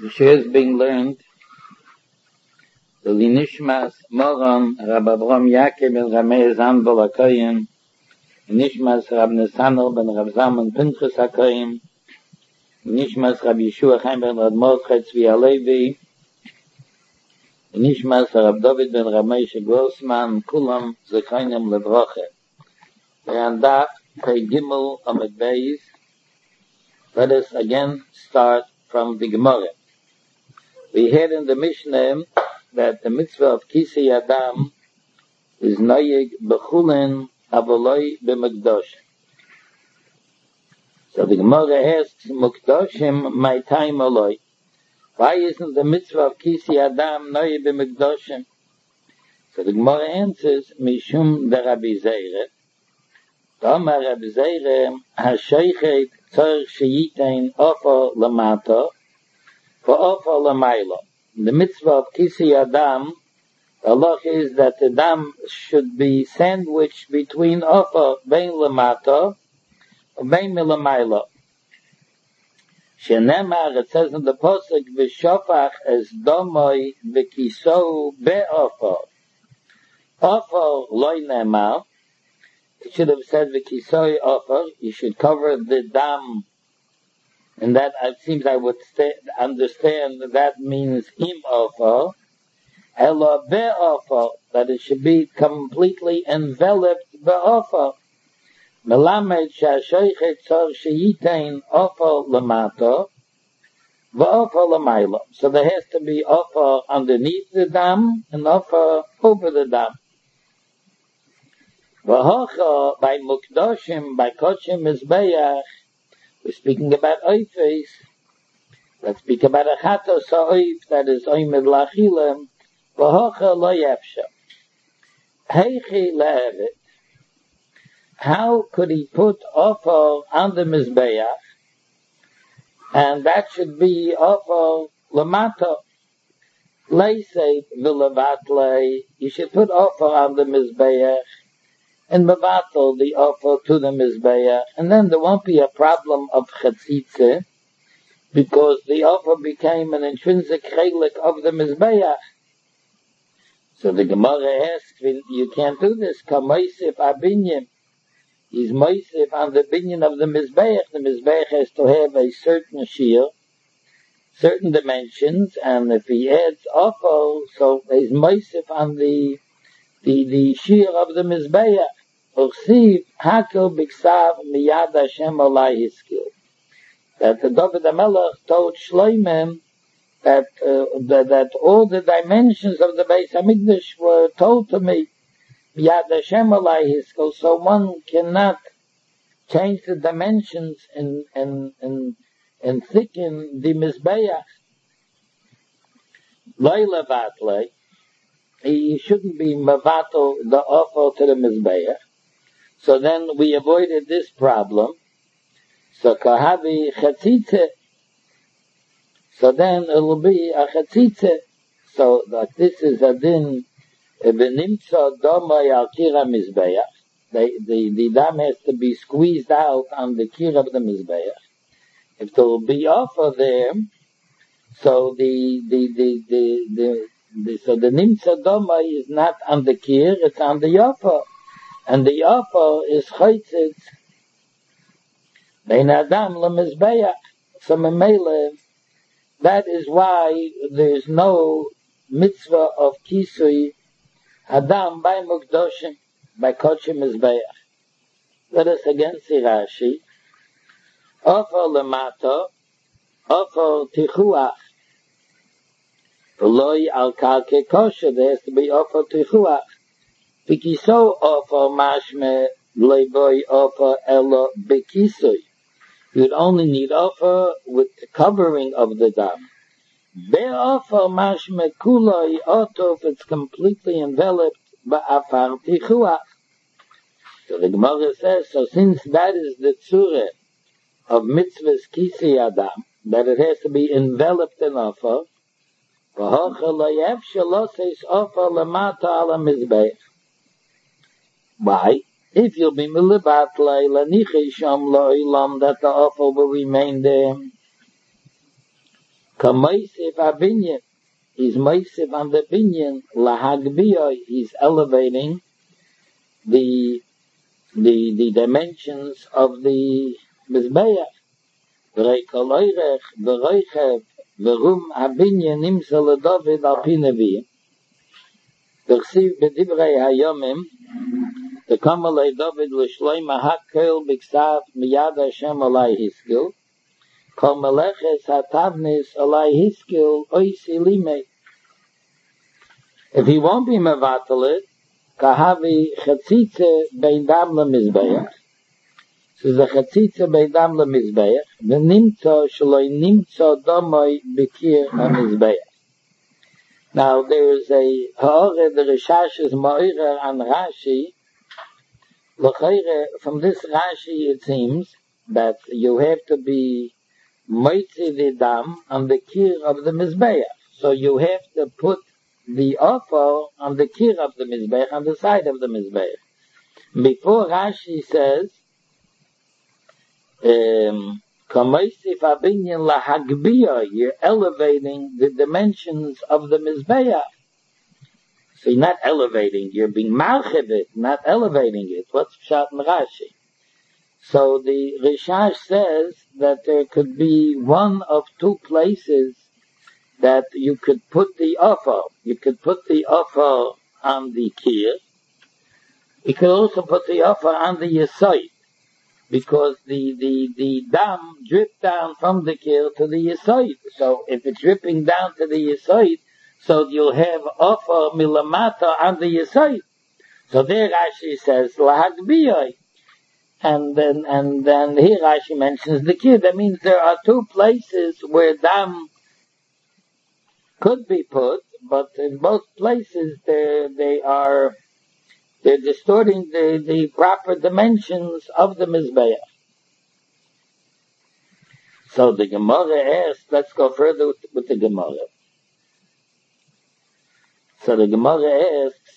The share is being learned. The Nishmas Moron Rab Avram Yaakov ben Ramei Zandbol HaKoyim, Nishmas Rab Nesanel ben Rab Zalman Pinchas HaKoyim, Nishmas Rab Yeshua Chaim ben Rab Mordechai Tzvi HaLevi, Nishmas Rab David ben Rab Moshe Grossman, Kulam Zechayim Levroche. And that Pei Gimel Amud Beis. Let us again start from the Gemara. We heard in the Mishnah that the mitzvah of Kisei Adam is noyeg bechulin avoloi b'mekdosh. So the Gemara asks, Mukdoshim my time aloi. Why isn't the mitzvah of Kisei Adam noyeg b'mekdoshim? So the Gemara answers, Mishum de Rabbi Zeire. Tomar Rabbi Zeire ha-sheichet tzor sheyitein ofer lamata for ofer lamayla. The mitzvah of Kisei Adam, the halacha is that the dam should be sandwiched between ofer bein lamata or bein milamayla. Shenemar, it says in the posuk, v'shofach es domoi v'kiso be'ofer. Ofer loy nemar. It should have said v'kisoi ofer. You should cover the dam. And that, it seems I would understand that means im ofer. Ela be'ofer, that it should be completely enveloped be'ofer. Melamed sha'shoichet tzor sheyitein ofer lamata v'ofer lamayla. So there has to be ofer underneath the dam and ofer over the dam. V'hocha, by mukdoshim, by kochim mizbeach, we're speaking about oifes. Let's speak about a chatos ha'oif that is oimid lachilem. V'hocha lo yefsha. Heichi le'evet. How could he put offer on the mizbeach? And that should be offer lamata. Leisei v'levatlei. You should put offer on the mizbeach and mevatel the offer to the mizbeach, and then there won't be a problem of chatzitze, because the offer became an intrinsic chelik of the mizbeach. So the Gemara asks, you can't do this. Ka moisif abinyim. He's moisif on the binyan of the mizbeach. The mizbeach has to have a certain shear, certain dimensions, and if he adds offer, so he's moisif on the shear of the mizbeach. Uchsiv hakel b'ksav miyad Hashem olai hiskil. That the David HaMelech told Shloimeh that all the dimensions of the Beis Hamikdash were told to me miyad Hashem olai hiskil. So one cannot change the dimensions and thicken the mizbeach. Loi levatle. He shouldn't be mevatel the offer to the mizbeach. So then we avoided this problem. So kahavi chatzitze. So then it will be a chatzitze. So that this is a din v'nimtza domay al kira mizbeach. The dam has to be squeezed out on the kir of the mizbeach. If there will be offer there, so the nimtza domay is not on the kir, it's on the offer. And the offer is chaytzitz bein adam lemizbeach. So memele, that is why there is no mitzvah of kisui adam by mukdoshim, by kochim mizbeach. Let us again see Rashi. Offer lemata, offer tichuach. V'loi al kalke kosher, there has to be offer tichuach. V'kiso offer mashme leiboy offer elo bekisoy. You'd only need offer with the covering of the dam. Be'offer mashme kuloi oto, if it's completely enveloped ba'afar tichuach. So the Gemara says, so since that is the tzure of mitzvahs Kisei Adam, that it has to be enveloped in offer, v'hocha lo yefshe lo seis offer lemata ala mizbeach. Why? If you'll be milibatlei lanichei sham lo'ilam, that the offer will remain there. Kamoisif abinyan, he's moisif on the binyan, lahagbiyo, he's elevating the dimensions of the Mizbeach. V'reikoloirech, v'roichev, v'rum abinyan nimsa l'David al pi neviyim. V'chsiv b'divrei hayomim, v'kamalei David l'shloima hakkel b'ksav miyad Hashem alai hiskil, kol meleches hatavnis alai hiskil oisi limei. If he won't be mevatalit, kahavi chatzitze bein dam lemizbeach. So the chatzitze bein dam lemizbeach, v'nimtzo shaloi nimtzo domoi b'kir hamizbeach. Now there is a ha'ore, the Rishash is ma'ire on Rashi. L'chayre, from this Rashi it seems that you have to be moitzi the dam on the kir of the mizbeach. So you have to put the offer on the kir of the mizbeach, on the side of the mizbeach. Before Rashi says, Kamoisif abinyan lahagbiya, you're elevating the dimensions of the mizbeach. So you're not elevating, you're being marchivit, not elevating it. What's pshat in Rashi? So the Rishash says that there could be one of two places that you could put the offer. You could put the offer on the kir. You could also put the offer on the yesod, because the dam dripped down from the kir to the yesod. So if it's dripping down to the yesod, so you'll have offer milamata on the yesod. So there Rashi says lahagbiyoi, and then here Rashi mentions the kir. That means there are two places where dam could be put, but in both places they're distorting the proper dimensions of the Mizbeach. So the Gemara asks, let's go further with the Gemara. So the Gemara asks,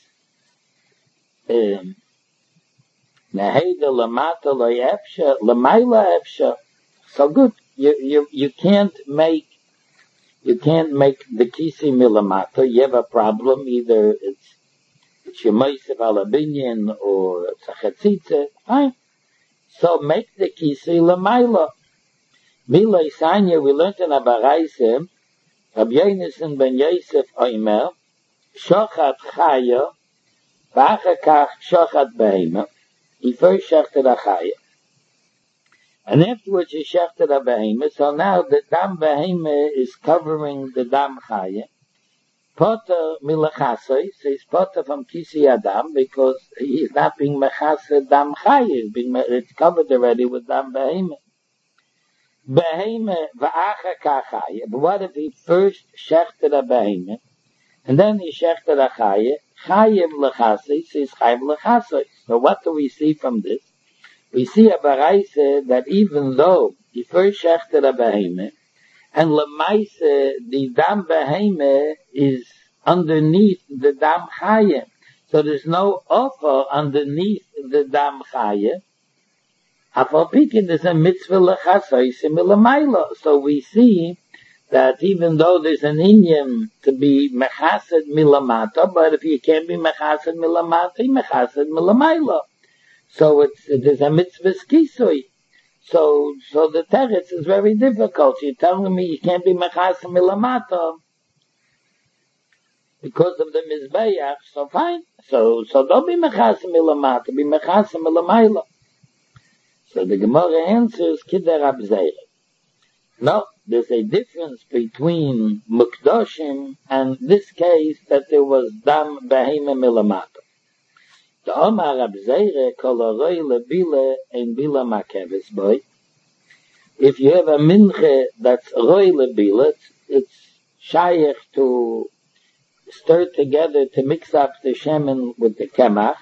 Neheda lamata lo efsha, lamayla efsha. So good, you can't make the kisi milamata. You have a problem, either it's your moisef ala binyan or it's a chatzitze, fine. So make the kisi lamayla. Milay Sanya, we learned in Abaraise, Rabbi Yonasan ben Yosef Oimer, Shochat Chaya, V'achakach Shochat Behema. He first shechted a Chaya, and afterwards he shechted a Behema. So now the Dam Behema is covering the Dam Chaya. Potter milachasoi, so he's potter from Kisi Adam, because he's not being mechase Dam Chaya, it's covered already with Dam Behema. Behema v'achakach Chaya. But what if he first shechted a Behema, and then he shechted a Chaya? Chayim lechasoi, so he's chayim lechasoi. So what do we see from this? We see a baraisa that even though he first shechted a Behema, and lemaise the dam Behema is underneath the dam Chayim, so there's no offer underneath the dam Chayim. Afal pikin, there's a mitzvah lechasoi similamayla. So we see that even though there's an inyan to be mechased milamata, but if you can't be mechased milamata, mechased milamayla. So there's a mitzvah skisoi. So the teretz is very difficult. You're telling me you can't be mechased milamata because of the mizbeach, so fine. So don't be mechased milamata, be mechased milamayla. So the Gemara answers, Kidder Abzeir. No, there's a difference between Mukdoshim and this case that there was Dam Behema Milamata. The Omar Abzeir kol aroi lebile ein bila makeves boy. If you have a minche that's roi lebile, it's shaykh to stir together to mix up the shemen with the kemach.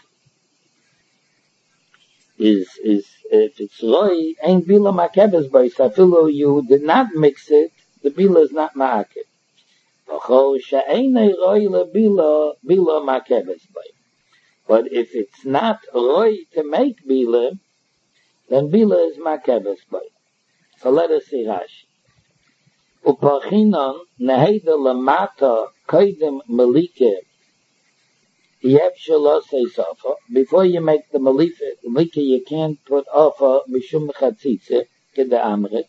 Is if it's roi, ain't bila makebes by safilu, you did not mix it, the bila is not ma'akeb. V'chol she'enei roi lebila, bila makebes by. But if it's not roi to make bila, then bila is makebes by. So let us see Rashi. Upachinon neheda lamata koidem malike yev shelo say sofa. Before you make the malika, you can't put offer mishum chatzitze kede amrit.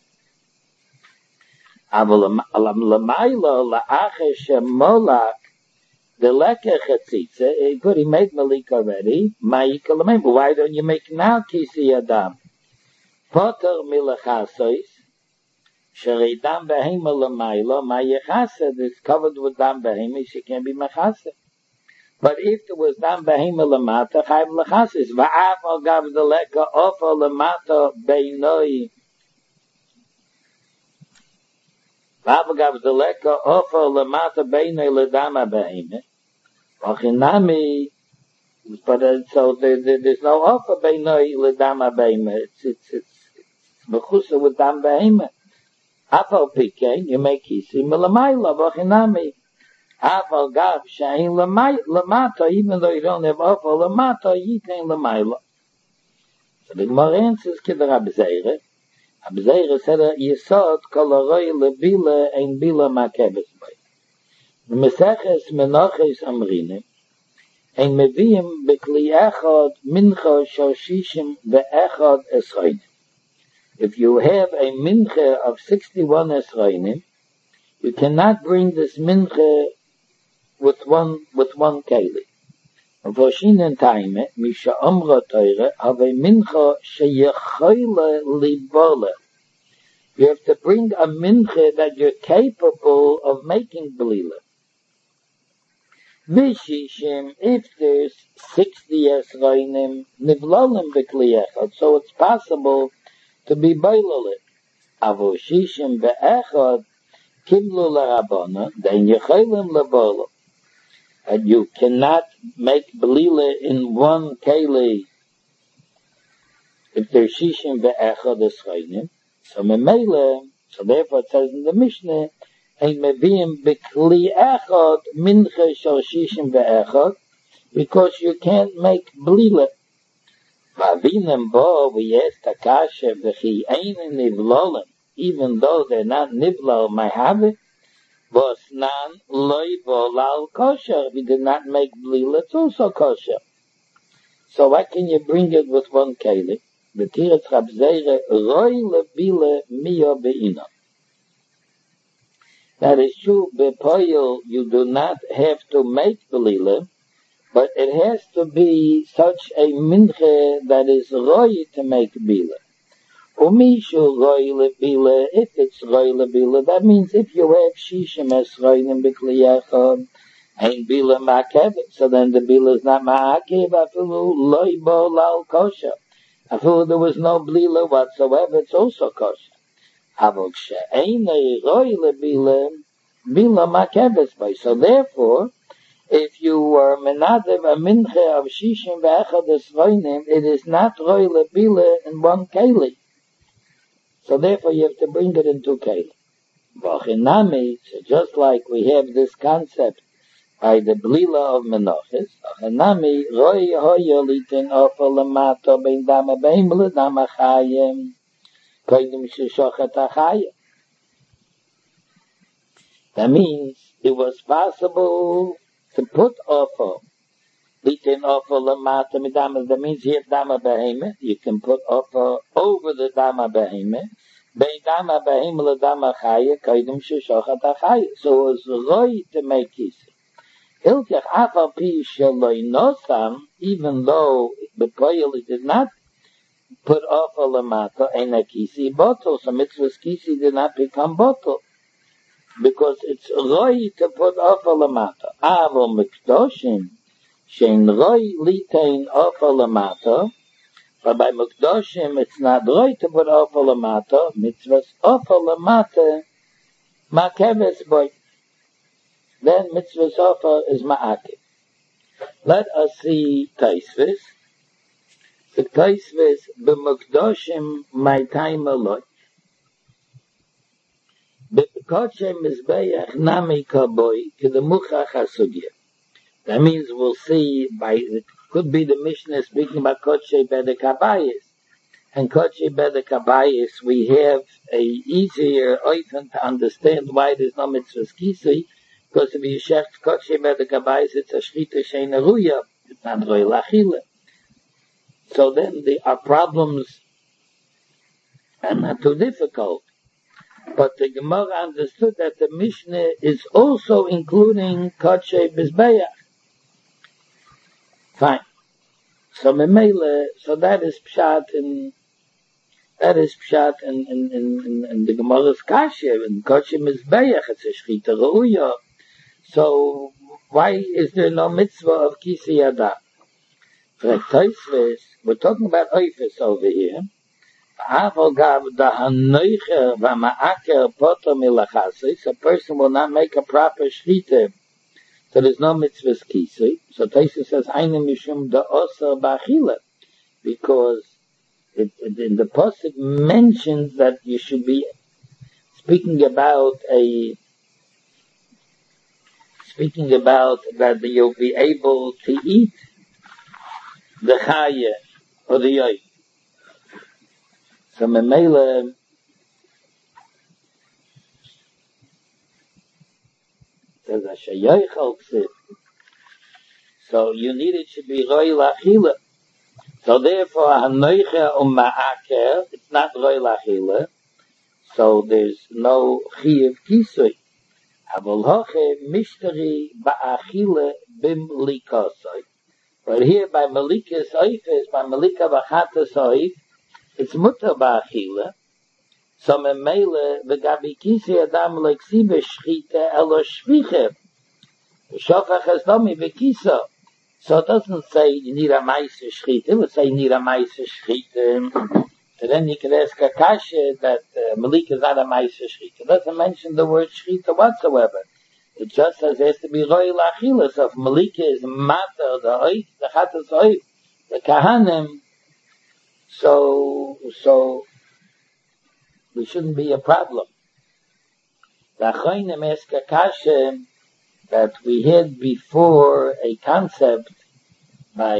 Aval lamaylo la'acher shemolak the leke chatzitze. Good, he made malik already. Ma'ika lameim. Why don't you make now kisi adam? Poter milachasois. Sherei dam behema lamaylo. Ma'yechase is covered with dam behema. She can't be machase. But if there was dam behema lamata, chayv lachasis. Va'af al gav the leka ofa lamata beinoi. Va'af al gav the leka ofa lamata beinoi ledama behema. Vachinami. But so there's no offer beinoi ledama behema. It's mechusa with dam behema. Afal pike, you make kisi melamayla vachinami. Afal gav shein lamata, even though you don't have afal lamata, yitain lamayla. So the Gemara answers keder Abzeire. Abzeire said yesod kol aroi lebila ein bila makebes bay. The Meseches Menachos Amrine ein meviim bekli echad mincha shoshishim ve'echad esrainim. If you have a mincha of 61 esrainim, you cannot bring this mincha with one keli. V'shinen taime misha amra teire have a mincha sheyechoyle libole. You have to bring a mincha that you're capable of making belila. V'shishim, if there's 60 esrainim nivlolim bekli echad, so it's possible to be bailalit. Avoshishim be'echad kimlu l'rabona, then yecholim l'bola. And you cannot make belila in one keli if there's shishim be'echad esrainim. So memele, so therefore it says in the Mishnah, ein meviim bekli echad mincha shal shishim be'echad, because you can't make belila. Vavinem bo v'yes takashe v'chi ein nivlolim, even though they're not nivlol mayhavit, v'osnan loy volal kosher. If you did not make blila, it's also kosher. So why can you bring it with one keli? The Tiretz Rabzeire roy lebila miyo be'ina. That is true. Bepoyel you do not have to make blila, but it has to be such a minche that is roy to make bila. Umishu roy lebila, if it's roy lebila, that means if you have shishim esroinim b'kli echad, ain't bila ma'akebet, so then the bila is not ma'akev, afilu loy bo lal kosher. Afilu there was no blila whatsoever, it's also kosher. Avok she'enei roy lebila, bila ma'akebet by. So therefore, if you were menadev a minche of shishim ve'echad esroinim, it is not roy lebila in one keli. So therefore you have to bring it in two keli. V'achinami, so just like we have this concept by the blila of menachos, v'achinami, roi hoyo litin ofa lamata bein dama bein l'dama chayim, koidim sheshochet hachayim. That means it was possible to put ofa, litin ofa lamata midama, that means you have dama behemoth, you can put ofa over the dama behemoth, bein dama behemoth l'dama chaya, koidim sheshochet hachayim. So it was roi to make kisi. Hilkach afal pi shaloi nosam, even though the poyel did not put ofa lamata and a kisi bottle, so mitzvah's kisi did not become bottle, because it's roi to put ofa lamata. Avo mikdoshim, shein roi litain ofa lamata, but by mikdoshim it's not roi to put ofa lamata, mitzvah's ofa lamata, makeves boy. Then mitzvah sofa is ma'akev. Let us see Taisvis. The Taisvis b'mukdoshim ma'itayim alot. B'kodshei mizbeach nami kaboi k'demuchach hasugya. That means we'll see by, it could be the Mishnah speaking about kodshei bedek habayis. and Kochi Bedek Abayis, we have a easier oifen to understand why there's no mitzvahs kisui, because if you shech Kochi Bedek Abayis, it's a shrita sheina ruya, it's not roy lachila. So then our problems are not too difficult. But the Gemara understood that the Mishnah is also including Kochi Bezbeach. Fine. So Memele, so that is pshat in the Gemara's Kasher, in Kochi Mizbeach, it's a Shchita Reuya. So why is there no mitzvah of Kisi Adam? We're talking about Oifis over here. A person will not make a proper Shchita, so there's no mitzvahs Kisi. So Taisa says, Eine Mishum da Osa Ba'achila, because in the Pasuk mentions that you should be speaking about that you'll be able to eat the chaya or the yoy. So Memele says Ashayoichal Ksiv. So you need it should be roy lachila. So therefore, hanoicha ma'aker, it's not roy lachila. So there's no chiyuv kisui. Avol hoche mishteri ba'achila bim likosoi. But here by malikas oifes, by malika b'chatas oif, it's mutter ba'achila. So memele v'gabi kisi adam leksibe shchita elo shviche. Shofach es domi v'kiso. So it doesn't say you need a ma'aser shchita. It would say you need a ma'aser shchita. So then you can ask a kasha that malika is not a ma'aser shchita. It doesn't mention the word shchita whatsoever. It just says it has to be roy lachila. So if malika is matter, the oif, the chatas oif, the kahanim, so there shouldn't be a problem. The achoinim ask a kasha that we had before a concept by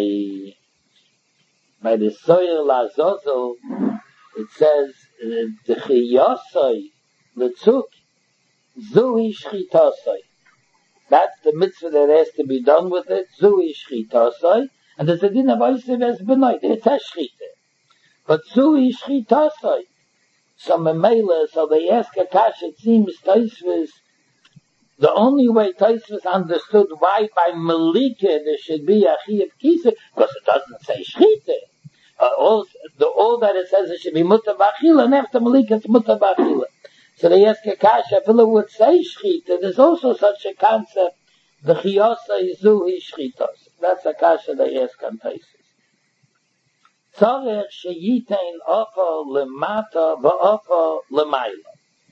the Soyer Lazozo. It says the chiyosoi letzuk zui shchitosoi. That's the mitzvah that has to be done with it. Zui shchitosoi, and there's a din of oisiv es benoit. It's a shchita, but zui shchitosoi. So memela, so they ask a kash. It seems Tosfos, the only way Tosfos understood why by malika there should be a chiyuv kisa, because it doesn't say shchita. All that it says it should be mutar b'achila, and after malika it's mutar b'achila. So they ask a kasha, if it would say shchita, there's also such a concept, the chiyosa izu hi shchitos. That's a kasha they ask on Tosfos. Tzorech sheyitein ofa lemata v'ofa lemayla.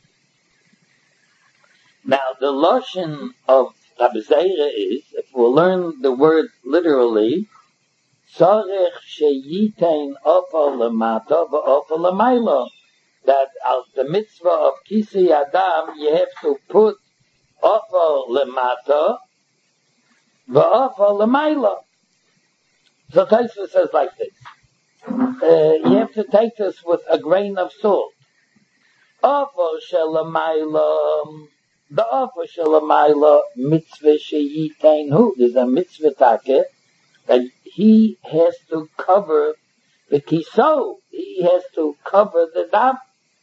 Now the lashon of Rabbi Zeira is, if we'll learn the word literally, tzorech sheyitein ofa lemata v'ofa lemayla, that as the mitzvah of Kisi Adam, you have to put ofa lemata v'ofa lemayla. So Tosfos says like this. You have to take this with a grain of salt. Ofa shelamayla, the ofa shelamayla mitzvah sheyitain hu. There's a mitzvah take that he has to cover the kiso. He has to cover the dam.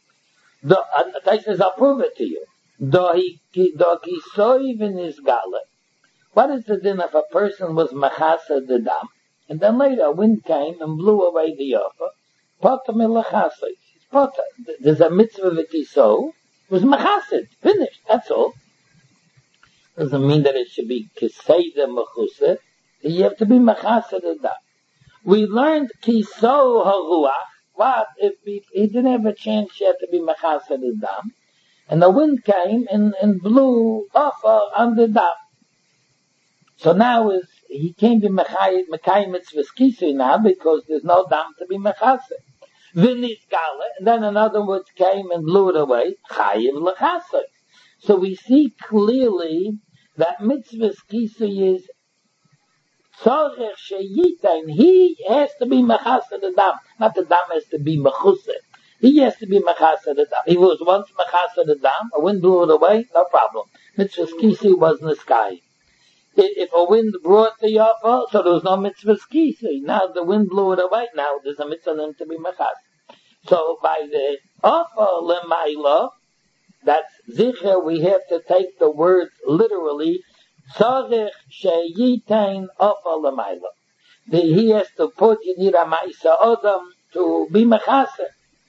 I'll prove it to you. The kiso even is gala. What is the din if a person was machasa the dam? And then later a wind came and blew away the offer. Potter melachasei. Potter. There's a mitzvah v'kiso. It was machasid. Finished. That's all. Doesn't mean that it should be kiseda mechuseh. You have to be machasid adam. We learned kiso haruach. What if he didn't have a chance yet to be machasid adam? And the wind came and blew offer on the dam. So now he can't be Mekayim mitzvahs kisui now because there's no dam to be mechase. V'nis gala, and then another word came and blew it away. Chayim lechase. So we see clearly that mitzvahs kisui is Sorech sheyitain, he has to be mechasa the dam. Not the dam has to be mechuse. He has to be mechasa the dam. He was once mechasa the dam, a wind blew it away, no problem. Mitzvah's kisi was in the sky. If a wind brought the offer, so there was no mitzvah's kisi. Now the wind blew it away, now there's a mitzvah then to be mechasa. So by the offer lemaila, that's zicher, we have to take the word literally. Tzarech sheyitain offer lemaila. He has to put, you need a ma'isa odom to be mechasa.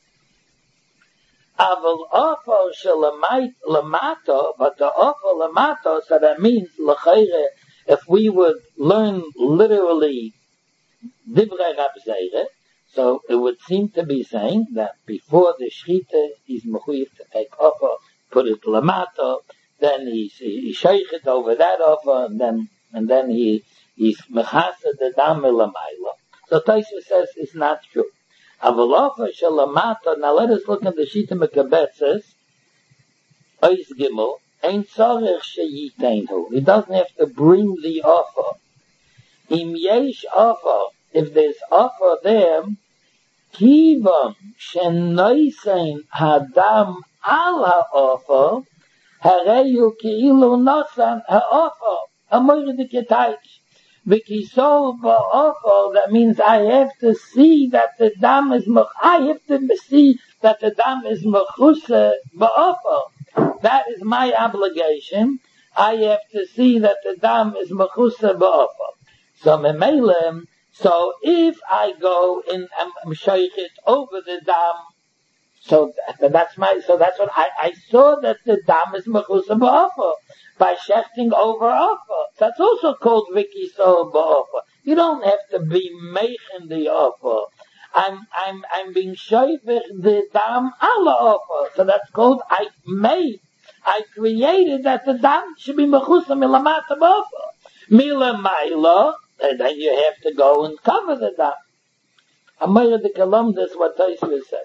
Aval offer shelamait lamato, but the offer lamato, so that means l'chayre, if we would learn literally divrei Rab Zeire, so it would seem to be saying that before the shchita, he's mechuyev to take offer, put it lamato, then he sheich it over that offer, and then he's mechasa the dam lamaila. So Tosfos says it's not true. Aval offer shelamata. Now let us look at the shita mekabetzes. Ois gimel ein tzarech sheyiteinu. He doesn't have to bring the offer. Im yesh offer, if there's offer there, kivam shenoisen hadam al haoffer, hareyu keilu nosan haoffer. Amoyre de ketaych. Vikisol ba'offer, that means I have to see that the dam is I have to see that the dam is mechuse ba'offer. That is my obligation. I have to see that the dam is mechuse ba'offer. So memelem, so if I go and I'm sheich it over the dam, so that's what I saw that the dam is mechuse ba'offer by shechting over offer. That's also called Viki Soul Ba'offer. You don't have to be making the offer. I'm being sheich the dam ala offer. So that's called I created that the dam should be mechuse milamata ba'offer. Milamaila, and then you have to go and cover the dam. Amaya de Kalam, that's what Tosfos says.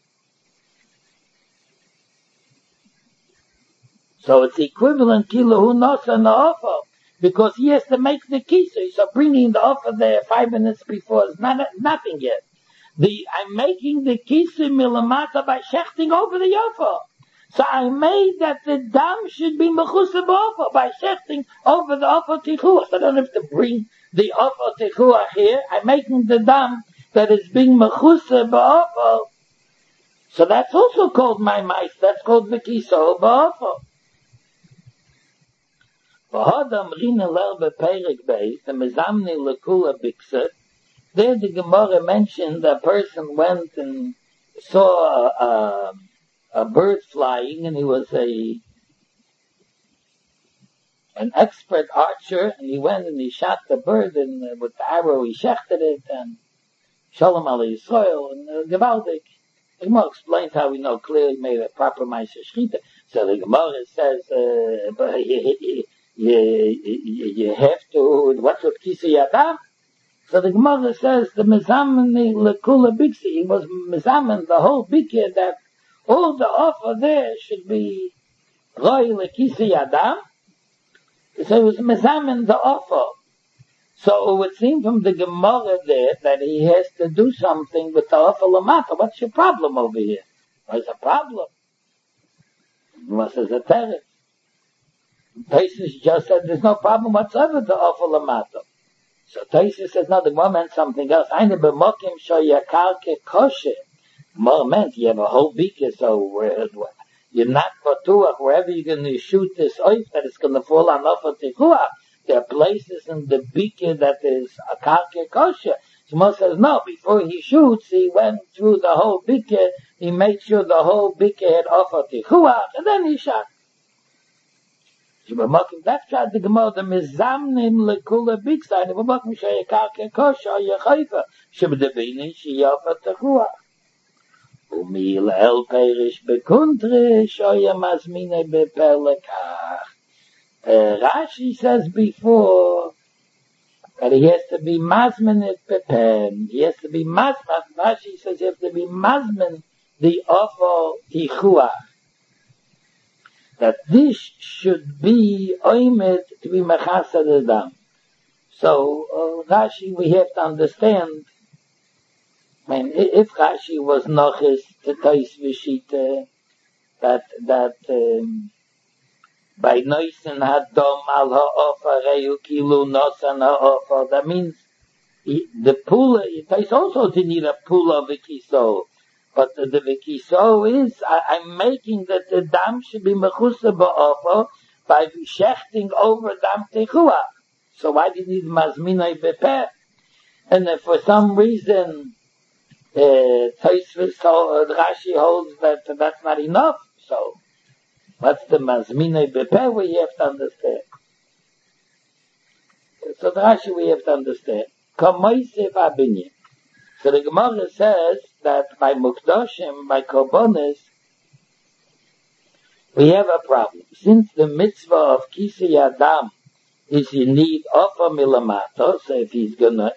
So it's equivalent kilahu nosa offer, because he has to make the kisa. So bringing the offer there 5 minutes before is nothing yet. I'm making the kisa milamata by shechting over the offer. So I made that the dam should be mechuse ba'offer by shechting over the offer tichuah. So I don't have to bring the offer tichuah here. I'm making the dam that is being mechuse ba'offer. So that's also called my mice. That's called the kisa ba'offer. V'hodam rina lerbe perik beis, the mezamni lekula bikset. There the Gemara mentioned a person went and saw a bird flying, and he was an expert archer, and he went and he shot the bird, and with the arrow he shechted it, and Shalom Al Yisrael, and Gevaldik. The Gemara explained how we know clearly made a proper Ma'aser Shechita. So the Gemara says, you have to, what's with Kisi Yadam? So the Gemara says, the Mezamani Lekula Biksi, he was Mezaman, the whole Bikir, that all the offer there should be Roy Lekisi Yadam. So it was Mezaman, the offer. So it would seem from the Gemara there that he has to do something with the offer Lamata. What's your problem over here? What's the problem? What is a terror? Tosfos just said there's no problem whatsoever to offer Lamata. So Tosfos says, no, the Gemara meant something else. Eine b'mokim shoyakarke kosher. Gemara meant you have a whole beaker, so you're not batuach wherever you're going to shoot this oif that it's going to fall on offer tichuah. There are places in the beaker that is a karke kosher. So Gemara says, no, before he shoots, he went through the whole beaker, he made sure the whole beaker had offer tichuah, and then he shot. That's why the Gemara, the mezamnim lekula biksa, and v'makim sheyakarke kosher yechayfa, shebedevini sheyafa techuah. Umil el perish bekuntre shoya mazmine bepelekach. Rashi says before that he has to be mazmin it bepen. He has to be mazmin. Rashi says he has to be mazmin the offer tichuah. That this should be oimed to be mechasa the dam. So, Rashi, we have to understand, I mean, if Rashi was nochis to Tois Vishita, that by Noisin Hadom al ha'ofa reyu kilu nosan ha'ofa, that means the pula, Tois also didn't need a pula vikiso, but the vikiso is, I'm making that the dam should be mechusa ba'ofa by shechting over dam techua. So why did he need mazminai bepeh? And if for some reason, Tosfos, Rashi holds that that's not enough. So, what's the mazminai bepeh we have to understand? So the Rashi we have to understand. Kamoisef abinyin. So the Gemara says that by mukdoshim, by korbanos, we have a problem. Since the mitzvah of kisei adam is you need offer milamato, so if he's gonna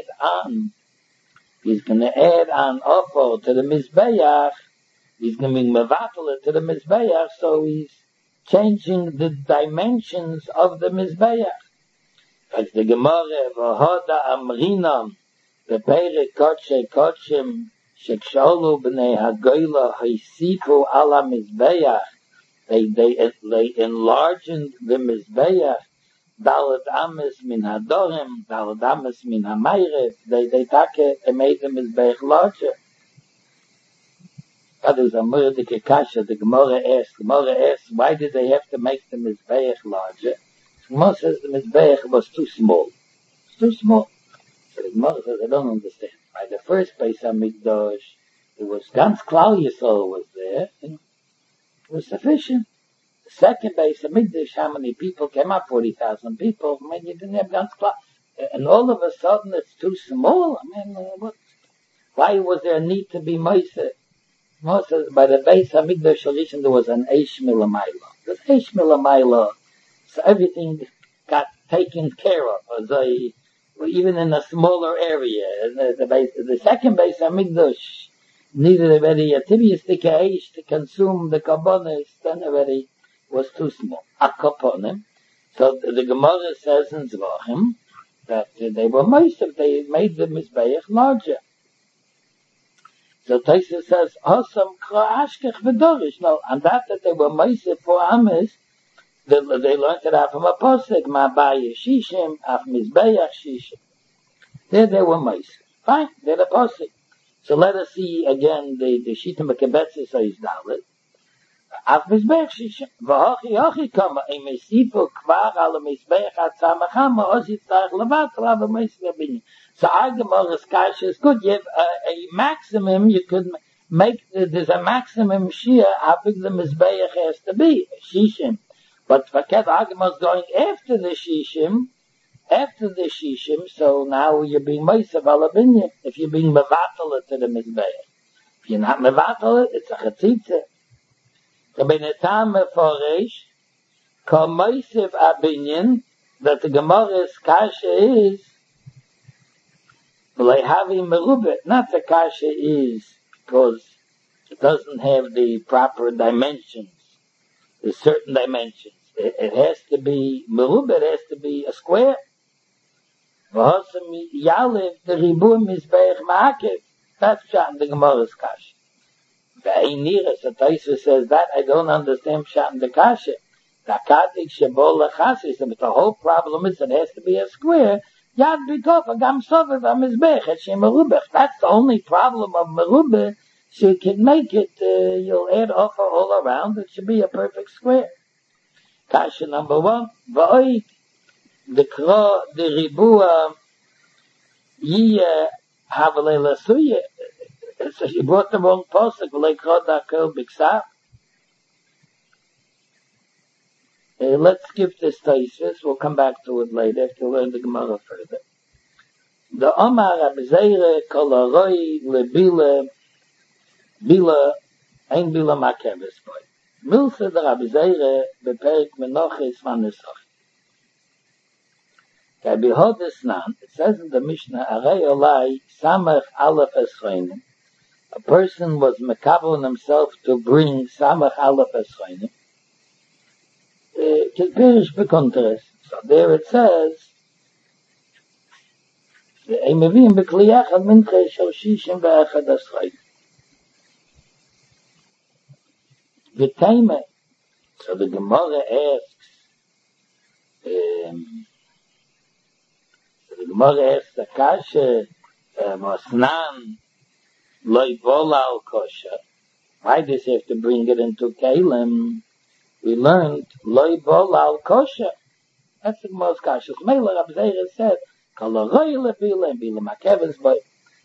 add on offer to the mizbeach, he's gonna be mevatel to the mizbeach, so he's changing the dimensions of the mizbeach. As the Gemara, v'hoda amrinam, b'perek kodshe kodshim, sheksholu b'nei hagoyla haisifu ala mizbeach, they enlarged the mizbeach, Dalad Ames min Hadorim, Dalad Ames min Hamayrev, they made them as Beich larger. That is a murdike kasha, the Gemara asks, why did they have to make them as Beich larger? The Gemara says the Mizbeach was too small. It's too small. So the Gemara says, I don't understand. By the first Beis HaMikdash, it was ganz Klal Yisrael was there, and it was sufficient. The second Beis HaMikdash, how many people came up? 40,000 people. I mean, you didn't have ganz Klal. And all of a sudden it's too small. I mean, why was there a need to be Moiseh? Moses, by the Beis HaMikdash Rishon, there was an Eish Milamayla. There's Eish Milamayla. So everything got taken care of, even in a smaller area. The second Beis HaMikdash needed already a tibiistic Eish to consume the Karbonis, then already was too small. Akaponim. So the Gemara says in Zvachim that they were Moisef, they made the Mizbeach larger. So Taisa says, Osam Kra'ashkech v'dorish. No, and that they were Moisef for Amis, they learned it out from a posik, Ma'baya Shishim, Af Mizbeach Shishim. There they were Moisef. Fine, they're the posik. So let us see again the Shita Mekabetzi says Dalit. Af Mizbeach Shishim. V'hochi kama, a Mesifu kvar ala Mizbeach Atzamachama, Ozi Tzarech Levat, Lava Moisef Abinyi. So our Gemara's kasha is good. You have a maximum, you could make, there's a maximum shia, how big the Mizbeach has to be, Shishim. But Faket Agama's going after the Shishim, so now you're being Moisef Alabinyan, if you're being Mevatel to the Mizbeach. If you're not Mevatel, it's a Chatzitza. Rabbi Natan Meforesh, Kol Moisef Abinyan, that the Gemara's kasha is, not the kasha is because it doesn't have the proper dimensions, the certain dimensions. It has to be merubah, it has to be a square. That's pshat in the Gemara's kasha. So Taisa says that I don't understand pshat in the kasha. But the whole problem is it has to be a square. That's the only problem of merubah. So you can make it, you'll add offer all around, it should be a perfect square. Kasha number 1, V'oid, the kro, the ribua, yiyah, havalei lasuya. So she brought the wrong posuk, v'lei kro dakel b'ksav. Let's skip this Taisvis, we'll come back to it later to learn the Gemara further. The Omar Abzeire Kol Aroi LeBila Bila Ein Bila Makeves Boy. Milsa the Abzeire Beperik Menoches Van Nesach. Behold Nan, it says in the Mishnah, Arei Olai Samach Aleph Eschoinim. A person was mekabel himself to bring Samach Aleph Eschoinim. So there it says, הם מביאים בכלי אחד מנחה של 61 עשרה. ותיימה, so the Gemara asks, the kasha, Mosnan, loy bola al kosher. Why does he have to bring it into Kalim? We learned, loy bola al kosher. That's the most kasha. Mela Rab Zeira said, kala roy lebila, and bila makevens, but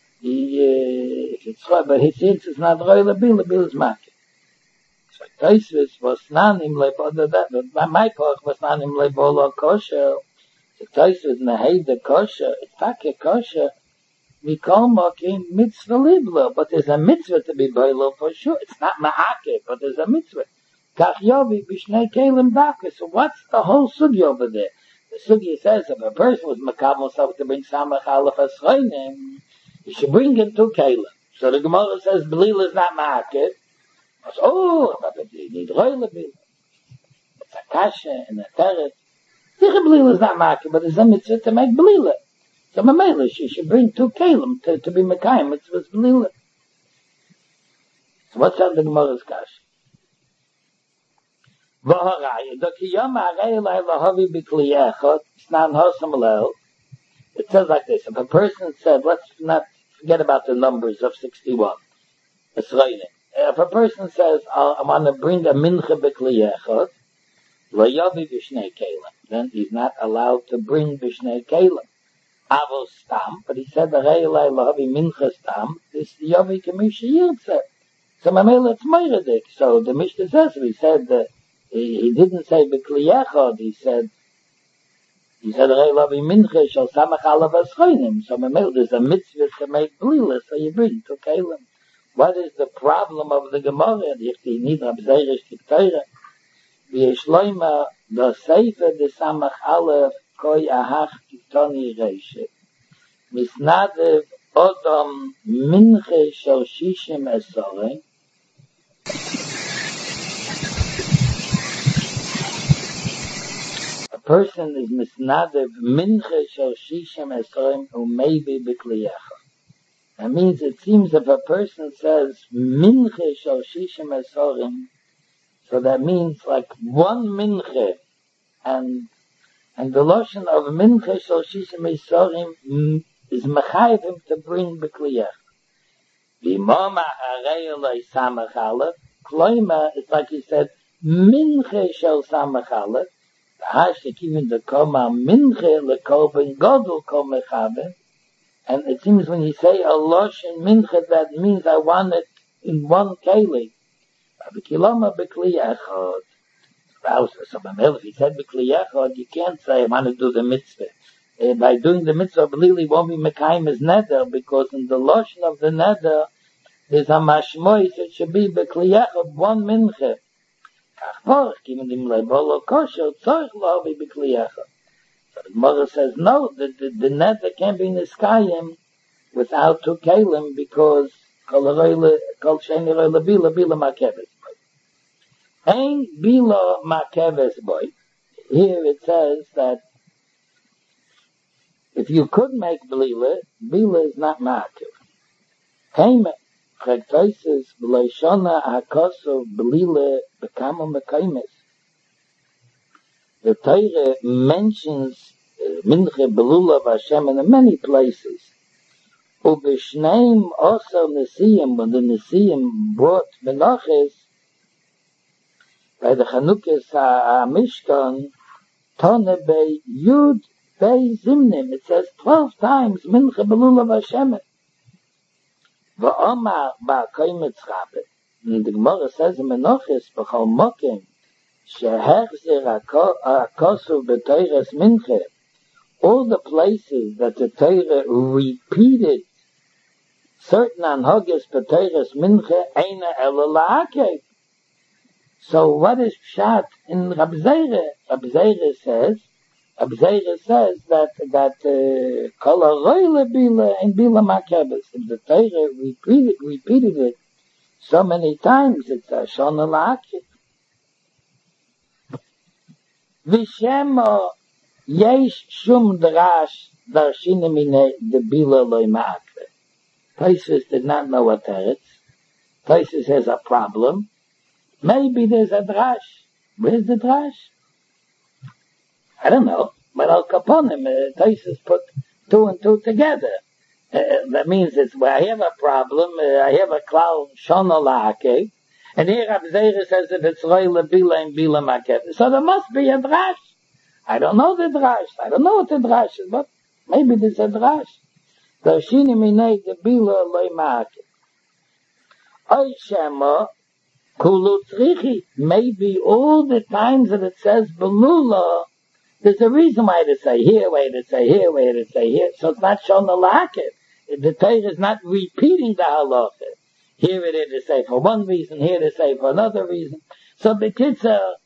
but he thinks it's not roy lebila, bila's makev. So Tosfos was nanim lebola, but my part was nanim lebola kosher. So Tosfos neheda kosher, it's take kosher. We call mokim mitzvah libla, but there's a mitzvah to be boilo for sure. It's not ma'ake, but there's a mitzvah. Kach yovi b'shnei kelim daka. So what's the whole sugi over there? The sugi says if a person was makam himself to bring samach alef asroinim, he should bring it to kelim. So the Gemara says belila is not ma'ake. But you need roile bil. It's a kasha and a teret. Belila is not ma'ake, but there's a mitzvah to make belila. So Mamela, she should bring 2 kelim to be Mekayim, it was Belila. So what's on the Gemara's kash? V'haraya, dokiyam haraya lahavi b'kli echot, snan hosam lel. It says like this, if a person said, let's not forget about the numbers of 61. It's raining. If a person says, I want to bring a mincha b'kli echot, lahavi b'shnei kelim, then he's not allowed to bring b'shnei kelim. Avos stam, but he said the Reilai Lahavi Mincha stam, this Yavi Kamisha Yirtze. So Mamela it's Meiradik. So the Mishnah says, he said that he didn't say B'kli Echad, he said Reilai Lahavi Mincha shall samach alav aschoinim. So Mamela there's a mitzvah to make Blila, so you bring to Kalim. What is the problem of the Gemara? If you need Rab Zeirish Tikteira, V'yeshloima the Sefer de samach alav Koi ahach kitoni reishe. Misnadev odom minche shel shishim esore. A person is misnadev minche shel shishim esore who may be b'kli echad. That means it seems if a person says minche shel shishim esore, so that means like 1 minche and the lotion of mincha shel shishim esorim is mechayev him to bring b'kliyach. V'imoma harei loy samach alef, kloima, it's like he said, mincha shel samach alef, v'hashik even the koma mincha lekol ben godol kol mechayev, and it seems when you say a lotion mincha, that means I want it in 1 keli. V'kiloma b'kliyach. So if he said b'kli echad, you can't say I want to do the mitzvah. By doing the mitzvah, Belili won't be mekayim as neder, because in the lotion of the neder, there's a mashmois, it should be b'kli echad 1 minche. Kach given him lebolo kosher, tzorich lo be b'kli echad. So the Gemara says, no, the neder can't be niskayim without 2 kelim, because kol sheni roile bila makeves. Ein bila makeves boy. Here it says that if you could make bila is not makev. Kaime, chektoises, b'leishona hakoso bila bekama mekaimes. The Torah mentions minche belula v'Hashem in many places. Ubishneim also nesiyim, when the nesiyim brought menachos, by the Chanukas HaMishkan, Tone Bei Yud Bei Zimnim, it says 12 times, Mincha Belula V'Hashem. V'omar Ba'Koymet Chabet. And the Gemara says in Menachos, B'chol Mokim, Shehechzer HaKosu B'Toiras Mincha, all the places that the Torah repeated certain anhogas B'Toiras Mincha, Eina Ela La'akev. So what is pshat in Rab Zeira? Rab Zeira says that kol haroyle bila and bila makebes. And the Torah repeated it so many times. It's a shona la'akif. V'shemo yesh shum drash Darshina mine the bila loy ma'akve. Taisus did not know what teretz. Taisus has a problem. Maybe there's a drash. Where's the drash? I don't know. But Al Kaponim, Taisus put two and two together. That means it's where I have a problem, I have a klal shona la'akev, and here Abzeira says that it's roile bila and bila makev. So there must be a drash. I don't know the drash. I don't know what the drash is, but maybe there's a drash. Darshini minei the bila loy ma'akev. Oy shema kulu tzrichi. Maybe all the times that it says belula, there's a reason why to say here, why to say here, why to say here. So it's not shona la'akev. The Torah is not repeating the halacha. Here it is to say for one reason, here to say for another reason. So the kids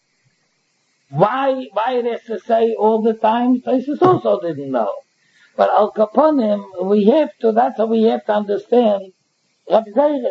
why it has to say all the time, Taisus also didn't know. But Al Kaponim, that's how we have to understand Rabbi Zeira.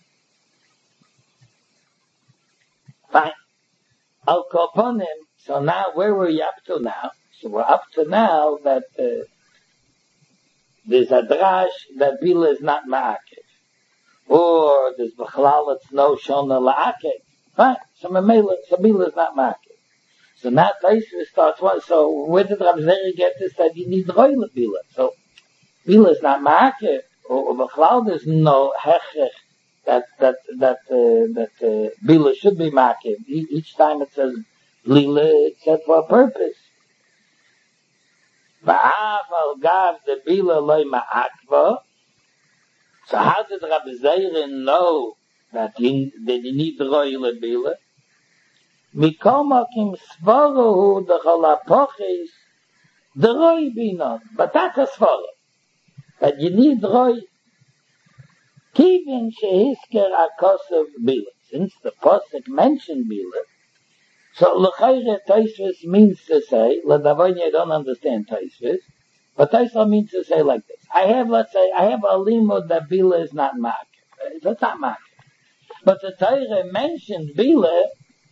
Fine. Al Kaponim, so now where were we up to now? So we're up to now that there's a drash that bila is not ma'akev. Or there's b'chalal it's no shona la'akev. Fine. So bila is not ma'akev. So now Taisus starts one. So where did Rabbi Zeira get this that you need roile bila? So bila is not ma'akev. Or b'chalal there's no hechech that bila should be ma'akev. Each time it says lila, it's said for a purpose. Va'aval gav the bila loy ma'akva. So how did Rabbi Zeira know that you need roile bila? Mikomakim svaruhu the cholapochis the roi binon. But that's a svaru. That you need roi. Kivin shehisker akosov bila. Since the posuk mentioned bila, so l'chayre Taisus means to say, l'davonya I don't understand Taisus, but Taisus means to say like this. I have a limud that bila is not ma'akev. It's not ma'akev. But the Torah mentioned bila,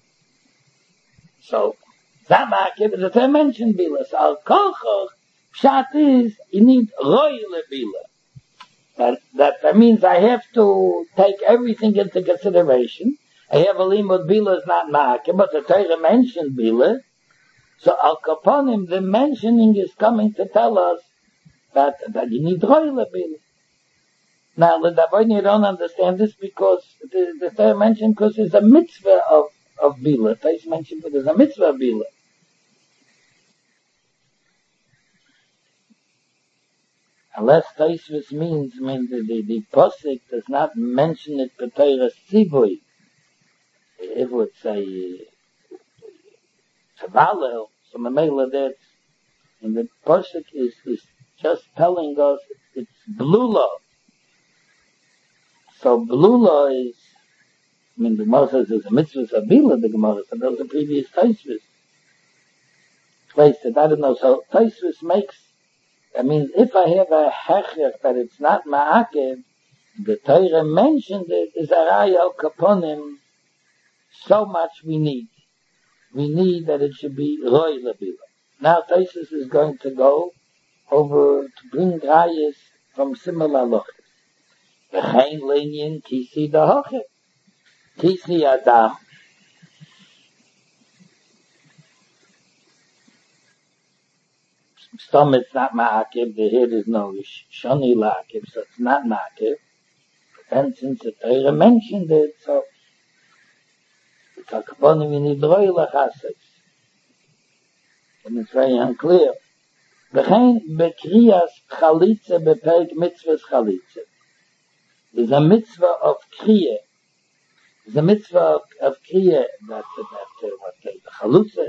so it's not ma'akev, but the Torah mentioned bila. So al kochoch, pshat is, you need roile bila. That means I have to take everything into consideration. I have a limud bila is not ma'akev, but the Torah mentioned bila. So al kaponim, the mentioning is coming to tell us that you need roile bila. Now the Davon you don't understand this because the Torah mentioned because there's a mitzvah of bila. Torah mentioned because there's a mitzvah of bila. Unless Taisus means, the posik does not mention it per Torah sivui. It would say Tzavalel, so Mamela that, and the posik is just telling us it's blula. So blula is, the Gemara says there's a mitzvah of bila, the Gemara said that was a previous Taisus. Placed it, I don't know, so Taisus makes, if I have a hechech that it's not ma'akev, the Torah mentioned it, is a raya al kaponim, so much we need. We need that it should be roy labila. Now Taisus is going to go over to bring rayas from similar lochis. V'chein le'inyan kisi da'hochet. Kisi adam. Some it's not ma'akev, the head is no shoni la'akev, so it's not ma'akev. And since the Torah mentioned it, so it's a kaponim in idroi lachasek. And it's very unclear. V'chein bekriyas chalitza beperek mitzvahs chalitza. There's a mitzvah of kriya. There's a mitzvah of kriya that the chalutza,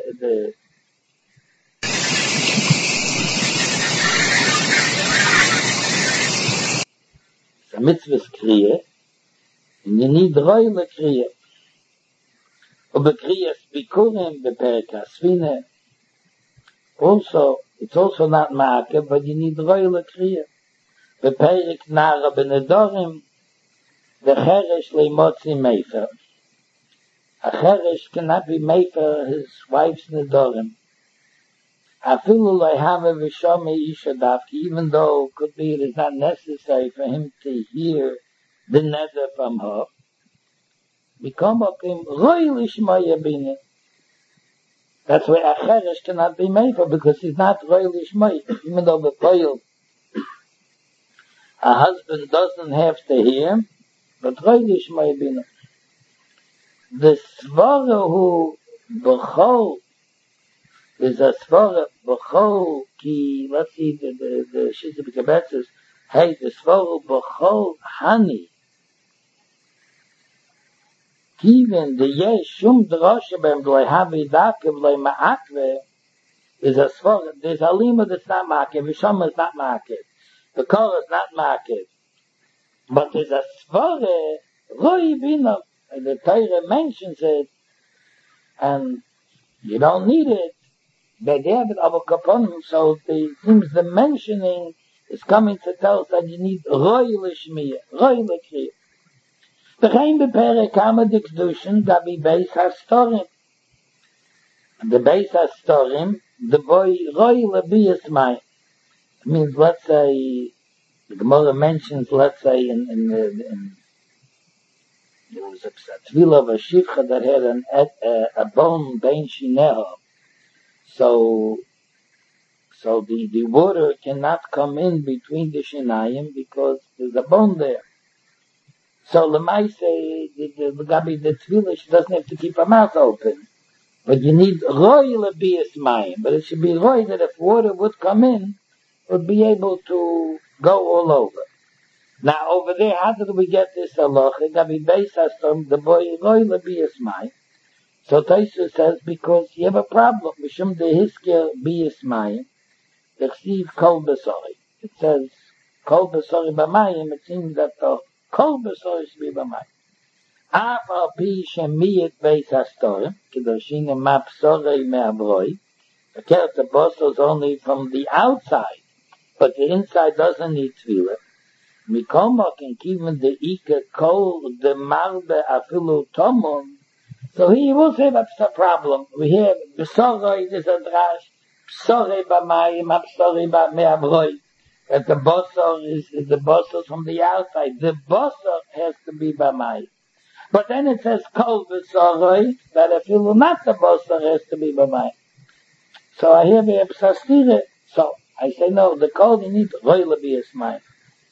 the mitzvah's kriya, and you need roile kriya. Ubekriyas bikurim beperek hasvina. Also, it's also not ma'akev, but you need roile kriya. Beperek nara benedorim, the cheresh leimotzi mefer. A cheresh cannot be mefer his wife's nedorim. Afilu lo have a vishome isha dafki, even though could be it is not necessary for him to hear the nether from her. Become up him royalish moya. That's why a cheresh cannot be made for, because he's not royalish moya. Even though the poil, a husband doesn't have to hear, but royalish moya bina. The svara who b'chol is a svara b'chol ki, let's see, the Shita B'Kabet says, hey, the svara b'chol hani, given the yesh shum droshe b'em d'loi havi dakev l'oi ma'akve, is a svara, there's a lima that's not ma'akev, Vishama is not ma'akev, the Korah is not ma'akev, but there's a svara, roi bina, and the Torah mentions it, and you don't need it. They have it over kaponim, so the seems the mentioning is coming to tell us that you need royal shmiyah, royal kriya. V'chein b'perek kama d'kedushin gabi beis hastorim. The beis hastorim, the boy royal abiyas mayim. Means, let's say, the Gemara mentions, let's say, in there was a tefillah of a shivcha that had a bone bein shineha. So the water cannot come in between the shinayim because there's a bone there. So Lemaise, the Gabi, the tefillah, she doesn't have to keep her mouth open. But you need royal abiyas mayim. But it should be royal that if water would come in, it would be able to go all over. Now over there, how did we get this halacha? Gabi beis hastom, the boy royal abiyas mayim. So Taisa says, because you have a problem. Mishum de hisker biyas mayim, receive kol besori. It says, kol besori b'mayim, it seems that the kol besori should be b'mayim. Af al pi shemiyet beis hastorim, kidoshine ma psorei me'abroi, the bosos only from the outside, but the inside doesn't need tefillah. Mikoma can even the ika kol the marbe afilu tomon. So here you will say that's the problem. We have Besoroi is a drash, Psorei b'mayim, Psorei b'me'abroi. That the bosor is the bosor from the outside. The bosor has to be b'mayim. But then it says kol Besoroi, that if you not the bosor has to be b'mayim. So I hear the Psastire. So I say no, the kol you need royal abiyas mayim.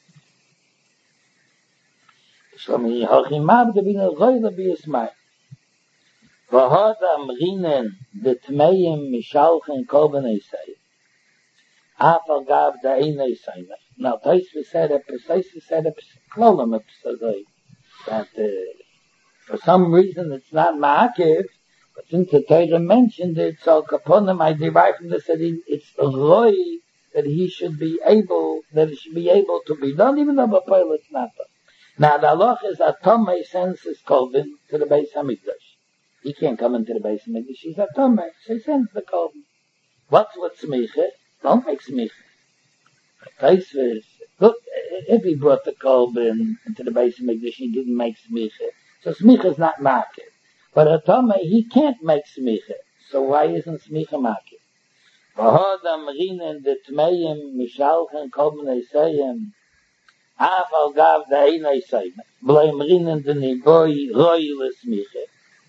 So me hochimab to be the royal abiyas mayim. V'hod amrinen the tmeim mishalchen kolben eisay. Afal gav the ein eisay. Now, Taisva said a klolam of Psazoi, that for some reason it's not ma'akiv, but since the Torah mentioned it, so kaponim I derive from this that it's a roy that he should be able, to be done, even though b'poil it's not done. Now, the halach is atomei sends his kolben to the Beis Hamikdash. He can't come into the Beis Hamikdash. He's a Tomei. So he sends the Kolben. What's with Smicha? Don't make Smicha. Taisva is, look, if he brought the Kolben into the Beis Hamikdash, he didn't make Smicha. So Smicha is not market. But a Tomei, he can't make Smicha. So why isn't Smicha market? V'hod amrinen de tmeim mishalchen Kolben eisayim af al gav da ein eisayim b'lay amrinen de niboi roi l'smicha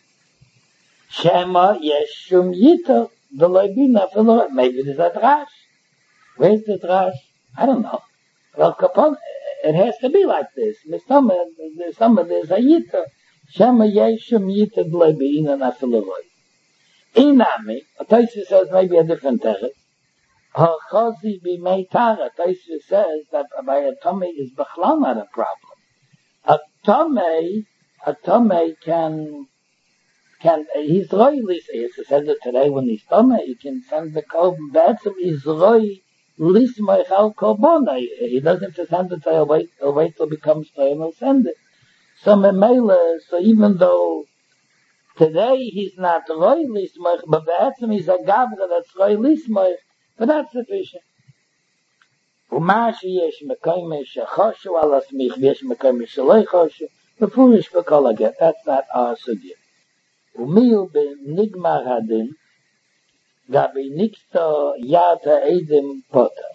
Shema yeshum yito the loibina for the maybe there's a drash. Where's the drash? I don't know. Well, Kapon, it has to be like this. There's a yito. Shema yeshum yito the loibina nafilovoi. Inami, Taisva says maybe a different teretz. Hachazi b'meitara. Taisva says that by a tummy is b'chlal not a problem. A tummy can he's royally he said that today when he's done he can send the korban back to his roy lismay al korban. He doesn't have to send it to wait till it becomes time and he'll send it. So memela, so even though today he's not roy lismay, but ba'atzim he's a gavra that's roy lismay, but that's sufficient. Uma sheyesh mekayim shechoshu al asmich v'yesh mekayim sheloi choshu befurish b'kol haget. That's not our sugya. Umil be nigmar hadin. Gabi Nikto Yata Edim Potter.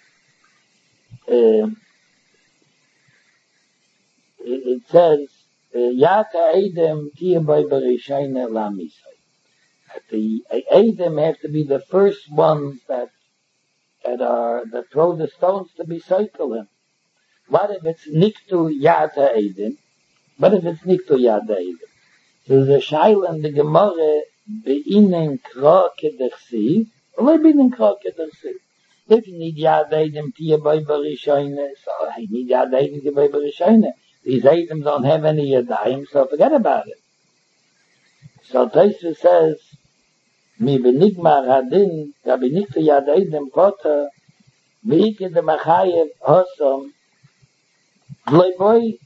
It says, Yata Edim Tiyabay Barishayna Lamisay. The Edim have to be the first ones that throw the stones to be cycling. What if it's Niktu Yata Edim? What if it's Niktu Yata Edim? So the Shail and the Gemara beinen Kra Kedechsiv, or beinen Kra Kedechsiv. If you need Yad Edim Tiyabay Barishayna, so I need Yad Edim Tiyabay Barishayna. These Edim don't have any Yadayim, so forget about it. So Tosfos says, Mi benigmar hadin, gabi niktu Yad Edim Potter, V'ike de Machayev Hosom, V'loy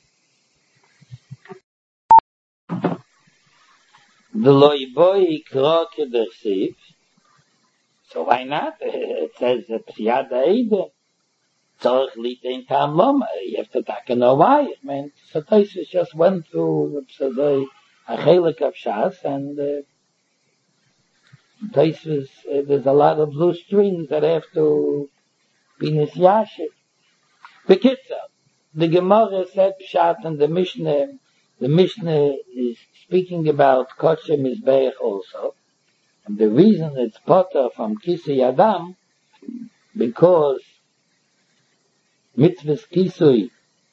boy Kra Kedechsiv. So why not? It says that Yad Edim. Tzorich litein tam loma. You have to know why. I mean, so Tosfos just went through a chelik of Shas, and Tosfos, there's a lot of blue strings that have to be nisyashik. Bekitza, the Gemara said Pshat and the Mishnah is speaking about Kosher Mizbeach also, and the reason it's potter from Kisei Adam, because Mitzvahs Kisui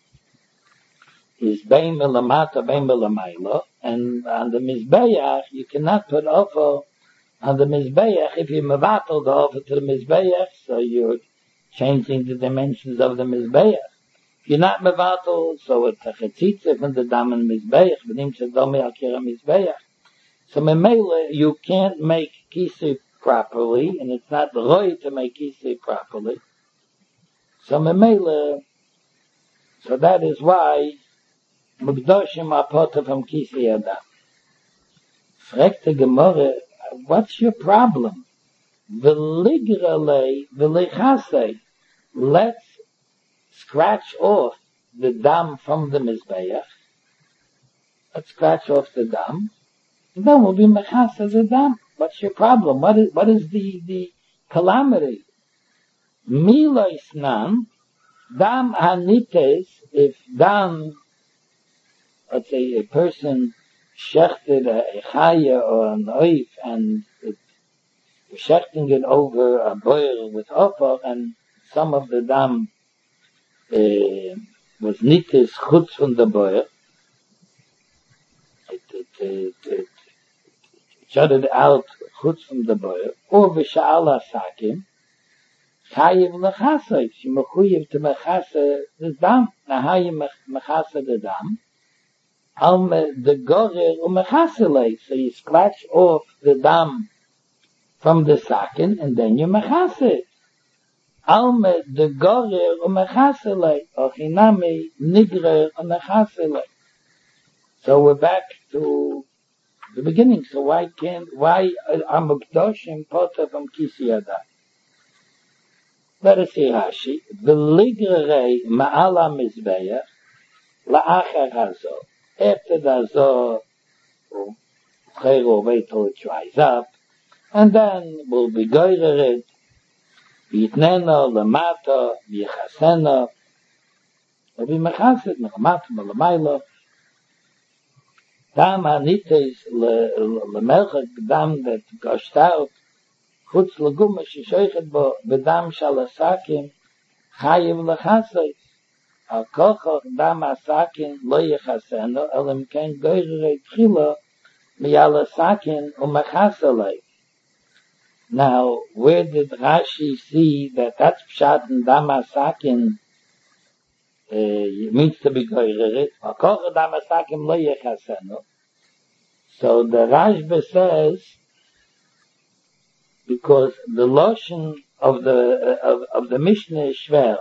is Bein Melamata, Bein Melamayla, and on the Mizbeach, you cannot put offer on the Mizbeach if you mevatel the offer to the Mizbeach, so you're changing the dimensions of the Mizbeach. If you're not mevatel, so it's a chetzitza from the dam and Mizbeach, v'nim tzedome akira Mizbeach. So memele, you can't make Kisui properly, and it's not the roy to make Kisui properly. So memele, so that is why Mugdoshim are potter from Kisei Adam. Fragt the Gemara, what's your problem? V'ligrale v'lichase. Let's scratch off the dam from the Mizbeach. Let's scratch off the dam. And then we'll be mechase the dam. What's your problem? What is the calamity? Milois nan, dam hanites, if dam, let's say a person shechted a chaya or an oif and shechting it over a boil with offer, and some of the dam was nitis chutz from the boil. It jutted out chutz from the boil. Or v'sha'ala sakim, chayiv lechasa, she mechuyiv to mechasa the dam, nahayiv mechasa the dam. The gorer umechasele, so you scratch off the dam from the sakin, and then you mechase it. Alme the gorer umechasele, ochiname nigrer umechasele. So we're back to the beginning. So why are Mukdoshim potter from Kisei Adam? Let us see Rashi. The ligrere ma'ala mizbeach la'achar hazo. After the Azor, we'll wait till it dries up, and then we'll be goyred, v'yitneno, lemata, v'yichaseno, we'll be mechaset, melamata, melamaylo, dam hanites, lemelchak, dam that gushed out, chutz leguma, sheshoichet bo, b'dam shalasakim, chayiv lechaseit. Al kochach dam asakin lo yechaseno, elim ken goyrei tchila miyal asakin umechasele. Now, where did Rashi see that that's pshat and dam asakin means to be goyrei? Al kochach dam asakin lo yechaseno. So the Rashba says, because the lotion of the Mishnah is shver.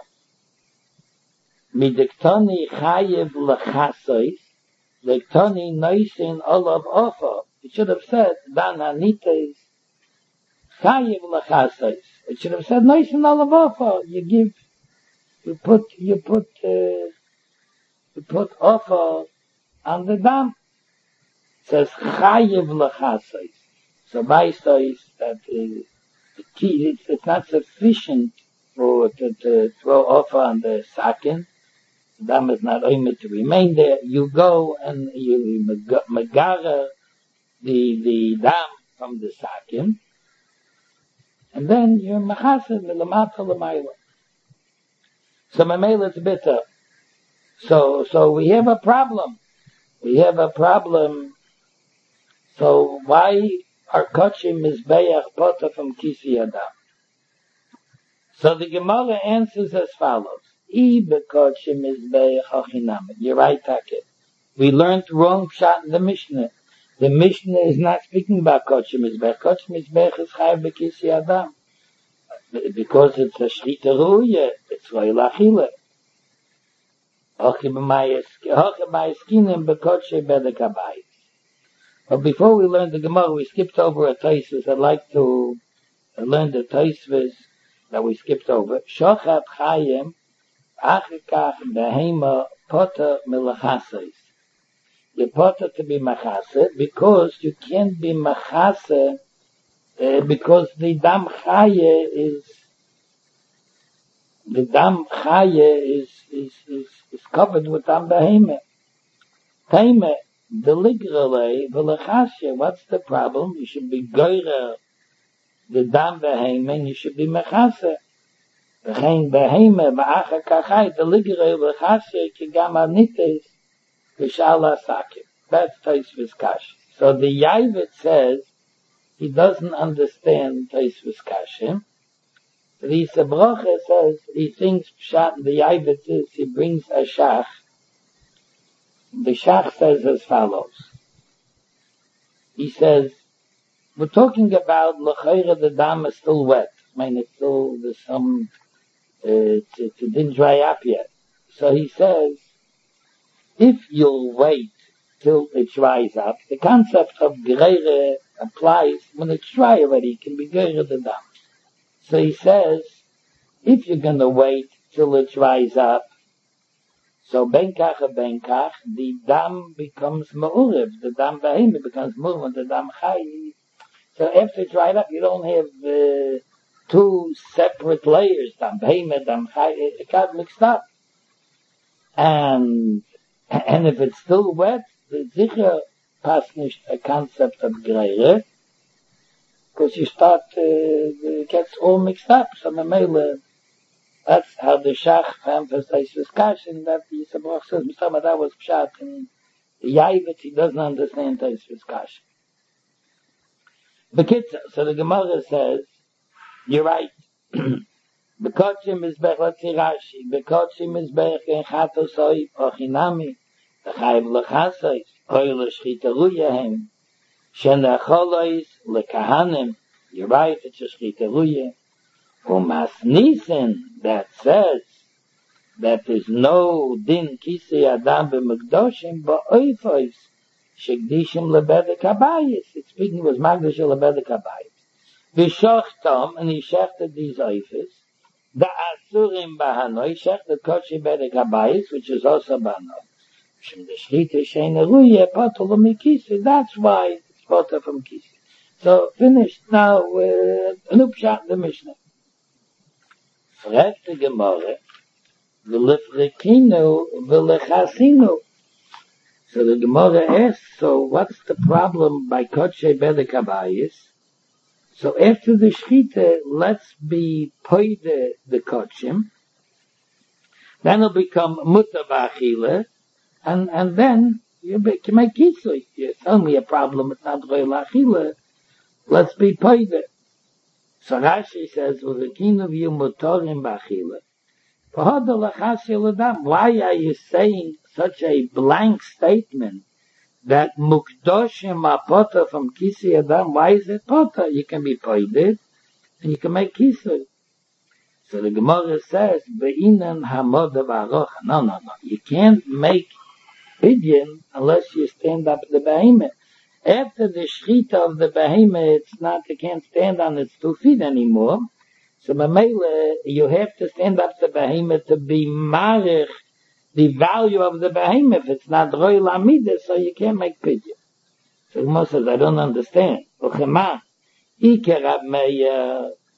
Midiktoni chayev lechasois, diktoni noisin olav ofa. It should have said, dan hanites chayev lechasois. It should have said noisin olav ofa. You put ofa on the dam. It says chayev lechasois. So by sois, that is It's not sufficient to throw off on the sakin. The dam is not only to remain there. You go and you megara the dam from the sakin, and then you're machased milamata l'mayla. So mamela it's bitter. So we have a problem. So why are kochim mizbeach potter from kisi adam? So the Gemara answers as follows. You're right, Takit. We learned wrong shot in the Mishnah. The Mishnah is not speaking about kochim mizbeach. Kochim mizbeach is chayav b'kisi adam. Because it's a shrita ruya, it's loy lachila. But before we learn the Gemara, we skipped over a Tosfos. I'd like to learn the Tosfos that we skipped over. Shochat chayim achikach behema potter milachasais. You're potter to be machase because you can't be machase because the dam chaye is covered with dam behema. Taime the ligrale v'lechashe. What's the problem? You should be goyrer the dam behema, and you should be mechase. V'chein behema ba'acha kachai the ligrale v'lechashe kigam anites v'shala sakim. That's Tosfos Kash. So the Yavit says he doesn't understand Tosfos Kash. The Yisabrocha says he thinks Pshat, the Yavit says he brings a shach. The shach says as follows. He says, we're talking about l'chayra the dam is still wet. I mean, it's still, there's some, it didn't dry up yet. So he says, if you'll wait till it dries up, the concept of greire applies when it's dry already, it can be greire the dam. So he says, if you're going to wait till it dries up, so benkach, the dam becomes ma'urev, the dam behema becomes ma'urev, the dam chai. So after it dried up, you don't have two separate layers, dam behema, dam chai, it got mixed up. And if it's still wet, the sicher passt nicht a concept of greire, because you start, it gets all mixed up. So that's how the Shach emphasizes discussion that the Yisabroch says, Mr. that was Pshat, and the Yavit, he doesn't understand this discussion. So the Gemara says, you're right. Bekochim is bech, let's see Rashi, Bekochim is bech, en chato soif, ochinami, L'chayv l'chasais, oy l'shchita ruyahem, shenacholois l'kahanim. You're right, it's a shchita ruyah. Umas nisen, that says that there's no din kisi adam b'mekdoshim ba'oifos shekdishim lebedek habayis. It's speaking was magdash lebedek habayis. V'shochtom, and he shechted these oifos. The asurim b'hanoi shechted kochi bedek habayis, which is also b'hanoi. That's why it's potter from kisi. So finished now. Nupshat the Mishnah. Fragt the Gemara, v'lefrekinu v'lechasinu. So the Gemara asks, so what's the problem by kodshe bedek habayis? So after the shchita, let's be poide the kodshim. Then it'll become mutar v'achila, and then you can make kisui. You tell me a problem, it's not roy l'achila. Let's be poide. So Rashi says, "V'zekinu v'yu motorim b'achila." Why are you saying such a blank statement that mukdoshim are potter from kisi adam? Why is it potter? You can be poided and you can make kisui. So the Gemara says, "Ve'inan hamoda v'arocha." No. You can't make pidyon unless you stand up the behemoth. After the shchita of the behemoth, it's not, you can't stand on its 2 feet anymore. So Mamela, you have to stand up the behemoth to be marich the value of the behemoth. It's not roy lamida, so you can't make pidyon. So Gemara says, I don't understand. Uchema, Ike Rab Meir,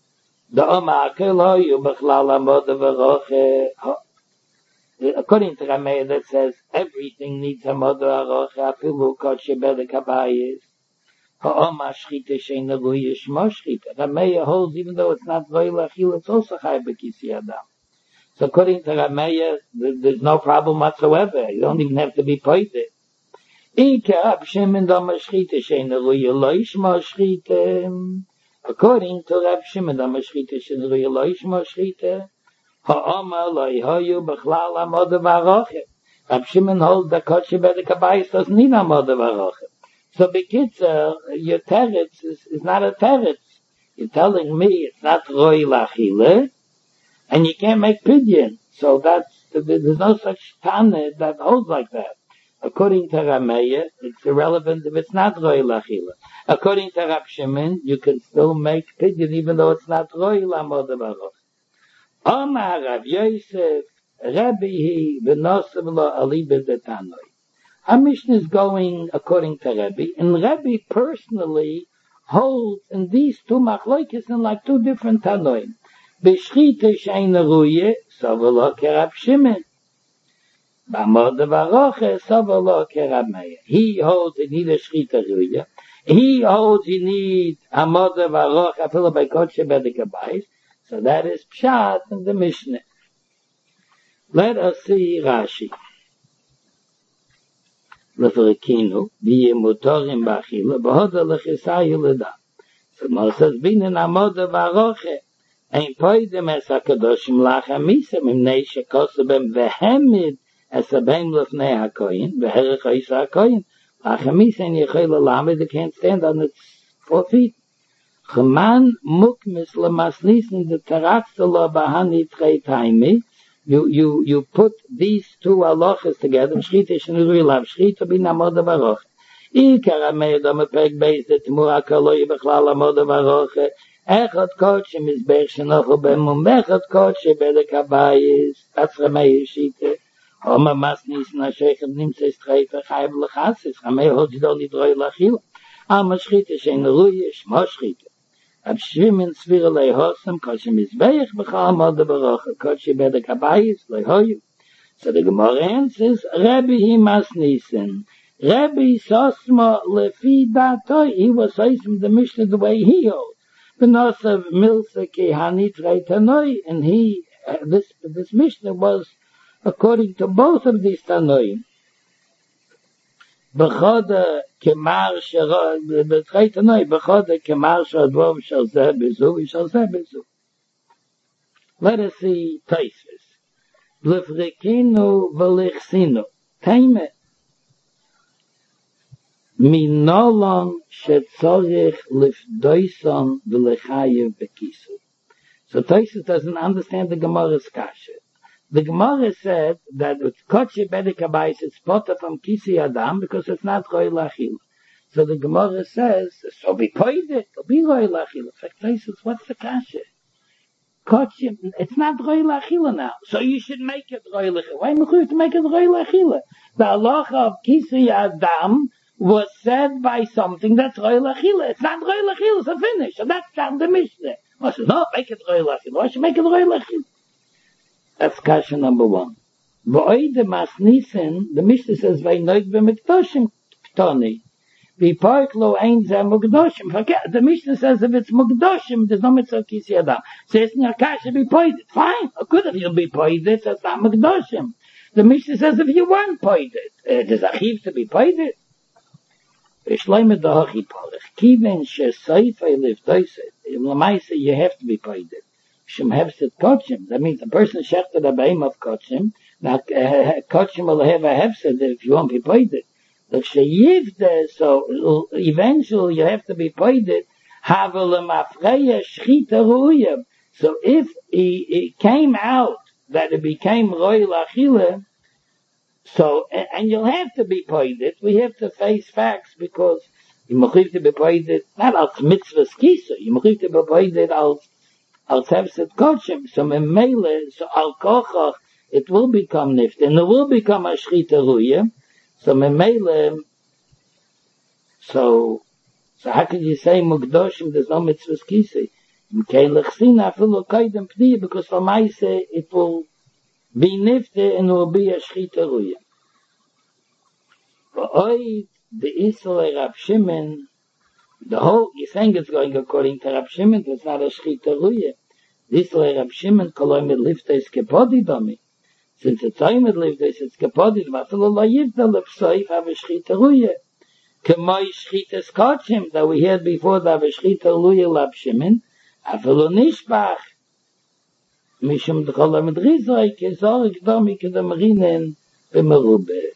The Omakel hoyu b'chlal amod v'roche. According to Rameya, that says everything needs amod v'roche. Afilu kodshe bedek habayis. Ha'oma shchita shein neruya shmo shchita. Rameya holds even though it's not roy lachil, it's also chay b'kisi adam. So according to Rameya, there's no problem whatsoever. You don't even have to be pointed. According to Rab Shimon, the mashchita shein neruya lo yishmo shchita. Ha'oma lo hoyu b'chlal amod v'roche. Rab Shimon holds that kodshe bedek habayis doesn't need amod v'roche. So Bekitzer, your teretz is not a teretz. You're telling me it's not roy lachile, and you can't make pidyon. So there's no such tane that holds like that. According to Rameya, it's irrelevant if it's not roy lachile. According to Rab Shimon, you can still make pidyon even though it's not roy lamod v'roch. Omar Rav Yosef, Rabbi he v'nosav lo alibe detanoi. Our Mishnah is going according to Rebbe, and Rebbe personally holds in these two machloikis in like two different tanoim. B'shchita shein neruya, savolo kerab Shimon. B'amod v'roche, savolo kerab Meir. He holds you need a shchita ruya. He holds you need amod v'roche, afilu by kodshe bedek habayis. So that is pshat in the Mishnah. Let us see Rashi. Lefrekinu, v'yeh mutorim b'achila, b'hoda l'chisayu l'da. So Moses binin amoda v'aroche, ein poidem es hakadoshim lachamisa, mimnei shekosabem v'hemid es abem l'fnei hakoyin, v'herech ha'isa hakoyin. Lachamisa en yechoi l'lamed, they can't stand on its 4 feet. Chaman mukmis l'masnisen de taratzta lo b'hani trei taimi, You put these two halachas together. Shchita shein lav shchita bin amod v'roche. Ikar Rameya dama perek beis de temura kaloi b'chlal amod v'roche. Echad kodshe mizbech shenochu b'mum. Echad kodshe bedek habayis. That's Rameya shita. Oma masnis na sheichem nimtzes treifer chayv l'chasis. Rameya holds it only droi lachil. Ama shchita shein ruya shmo shchita. Ab Shimon svira lehosam kodshe mizbeich b'chal amod v'roche kodshe bedek habayis lehoyu. So the Gemara answers, Rabbi he masnisen. Rabbi sosma lefi datoi. He was saying the Mishnah the way he holds. B'nosav milsa kehani trei, and he this Mishnah was according to both of these tanoim. B'choda kemar shara b'trei tanoi. B'choda kemar shadvov shal zeh bezu shal zeh bezu. Let us see Tosfos. Lefrekinu v'lichsinu. Taime. Minolon shetzorich lifdoison v'lechayev bekisu. So Tosfos doesn't understand the Gemara's kasha. The Gemara said that with kodshe bedek habayis it's potter from kisi adam because it's not roy lachil. So the Gemara says, so be poided, it'll be roy lachil. In fact, Tosfos, what's the kasha? Kodshe, it's not roy lachila now, so you should make it roy lachila. Why am I to make it roy lachila? The halacha of kisi adam was said by something that's roy lachila. It's not roy lachila, it's a finish. So that's not the Mishnah. I said, no, make it roy lachila. Why should make it roy lachila? That's kasha number 1. V'oide masnisen, the Mishnah says, v'inoig b'mikdoshim ktoni. V'poiklo ein zeh mukdoshim. Forget, the Mishnah says if it's mukdoshim, there's no mitzvah kisi adam. So it's not kasha be poided. Fine, good if you'll be poided, that's not mukdoshim. The Mishnah says if you weren't poided, there's a chiv to be poided. V'shloime dohachi porech. Kiven she'soifei livdoiset. In Lamaisa, you have to be poided. Shem hefset kochim. That means the person shechted a beim of kochim. Now, kochim will have a hefset if you won't be poided. But sheyivde, so eventually you have to be poided. Havel mafreya shchita ruya. So if it came out that it became roy lachile, so, and you'll have to be poided, we have to face facts because you mechiv to be poided, not als mitzvah skisa, you mechiv to be poided als hefset kochim. So memele, so al kochach, it will become nift, and it will become a shchita ruya. So memele, so how could you say mukdoshim, there's no mitzvah skisa? Kein lechsina afilu kaidem pniya, because for Maise it will be nifte and will be a shchita ruya. V'oid the Isle Rab Shimon, the whole, you think it's going according to Rab Shimon, it's not a shchita ruya. The Isle Rab Shimon koloi mit liftes kepodi bami. Since it's oy mit liftes, it's kepodi, afilu lo yivda lepsoif have a shchita ruya. Kemoi shchitas kachim, that we heard before, that have a shchita ruya Rab Shimon, afilu nishbach, mishum d'chola mit rizoi, kezor ikdomi kedam rinen b'merube.